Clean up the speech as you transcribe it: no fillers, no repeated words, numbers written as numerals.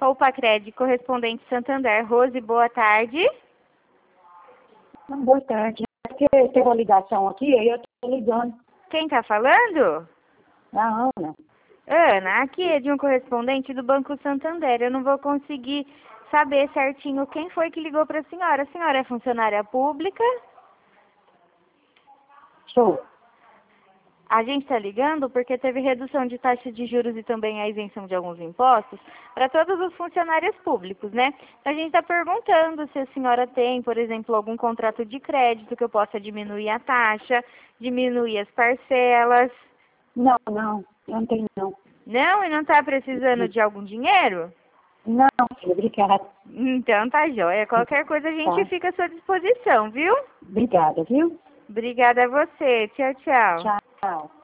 Poupa-Cred, correspondente Santander. Rose, boa tarde. Boa tarde. Porque teve uma ligação aqui, aí eu estou ligando. Quem está falando? A Ana. Ana, aqui é de um correspondente do Banco Santander. Eu não vou conseguir saber certinho quem foi que ligou para a senhora. A senhora é funcionária pública? Sou. A gente está ligando porque teve redução de taxa de juros e também a isenção de alguns impostos para todos os funcionários públicos, né? A gente está perguntando se a senhora tem, por exemplo, algum contrato de crédito que eu possa diminuir a taxa, diminuir as parcelas. Não, eu não tenho não. Não? E não está precisando de algum dinheiro? Não, filha, obrigada. Então tá joia. Qualquer coisa a gente Tá. fica à sua disposição, viu? Obrigada, viu? Obrigada a você. Tchau, tchau. Tchau.